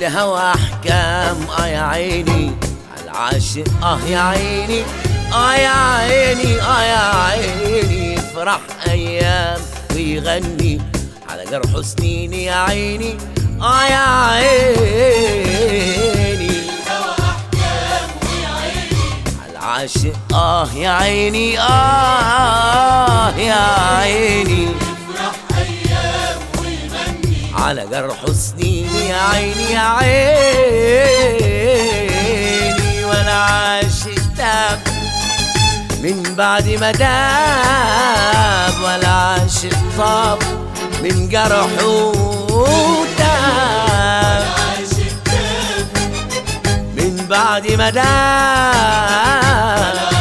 للهوى احكام يا عيني عالعاشق يا عيني يا عيني يا عيني يفرح ايام ويغني على جرح سنين يا عيني يا عيني عاشق يا عيني يا عيني يفرح أيام ويغني على جرح سنين يا عيني يا عيني وانا عاشق تاب من بعد ما داب ولا عاشق طاب من جرحه تاب من بعد ما داب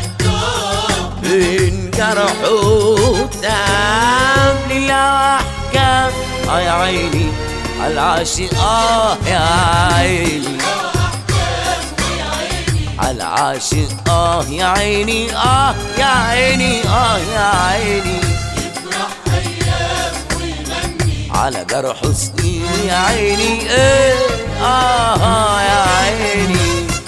من جرحه تاب لله احكام يا عيني عالعاشق يا عيني عالعاشق يا عيني يا عيني يا عيني يفرح أيام ويغني على جرح سنين يا عيني يا عيني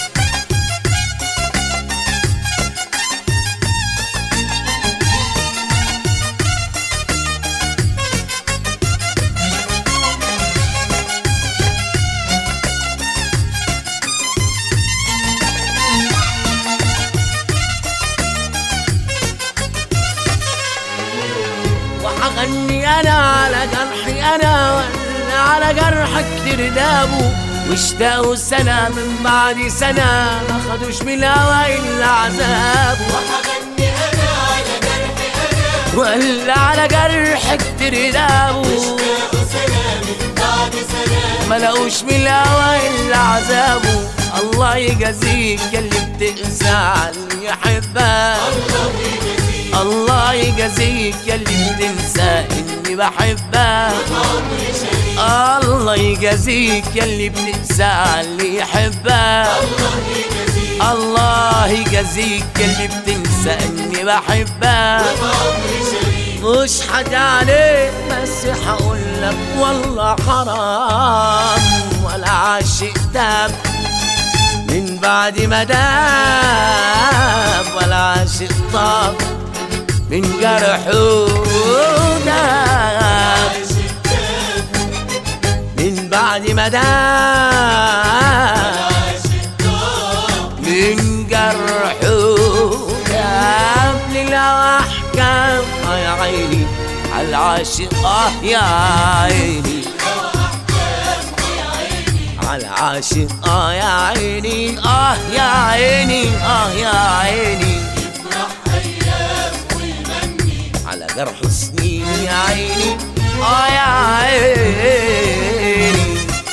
وحغني انا على جرحي انا ولا على جرحك تردابه واشتاقوا سنة من بعد سنة ما خدوش من الهوى الا عذابه وحغني أنا على جرحي أنا ولا على جرحك تردابه اشتاقوا سنة من بعد سنة ما لقوش من الهوى الا عذابه الله يجازيك ياللي بتقسى على اللي يحبك الله يجازيك ياللي بتنسى اني بحبك الله يجازيك ياللي بتنسى اللي يحبك الله يجازيك ياللي بتنسى اني بحبك مش حد عليك بس هقولك والله حرام ولا عاشق تاب من بعد ما داب ولا عاشق طاب من جرحه داب من بعد ما داب من جرحه داب لله احكام يا عيني عالعاشق يا عيني عالعاشق يا عيني يا عيني يا عيني يفرح أيام ويغني على جرح سنين يا عيني يا عيني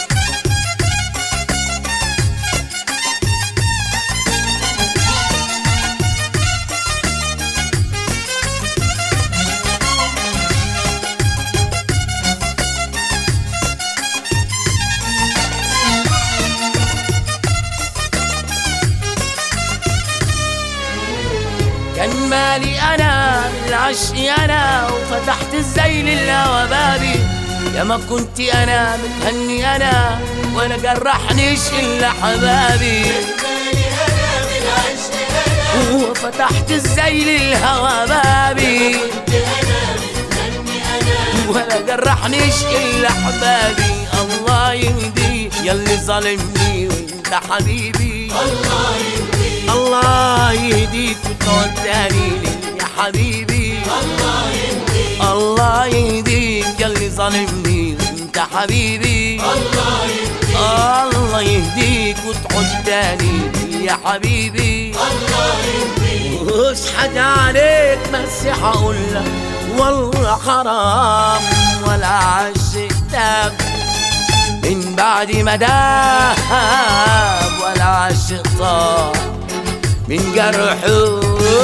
كان مالي انا بالعشق انا وفتحت ازاي للهوى بابي يا ما كنت انا متهني انا ولا جرحنيش الا حبابي مالي أنا بالعشق أنا وفتحت ازاي للهوى بابي أنا متهني أنا ولا جرحنيش الا حبابي الله يهديك ياللي ظالمني وانت حبيبي الله يهديك الله يهديك وتقعد تاني يا حبيبي الله يهديك الله يهديك ياللي ظالمني وانت حبيبي الله يهديك الله يهديك وتعود تاني يا حبيبي الله يهديك مش حاجة عليك بس هقولك والله حرام ولا عاشق تاب من بعد ما داب ولا عاشق طاب من جرحه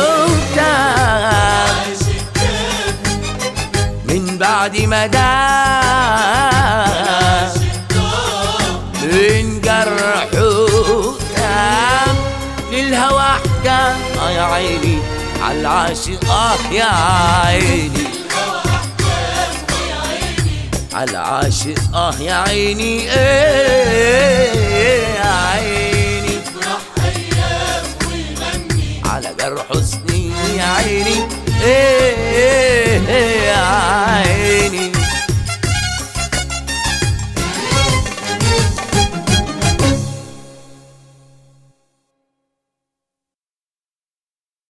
تاب من بعد ما داب من جرحه تاب للهوى احكام يا عيني عالعاشق يا عيني على عاشق يا عيني ايه يا عيني يفرح أيام ويغني على جرح حزني يا عيني ايه يا عيني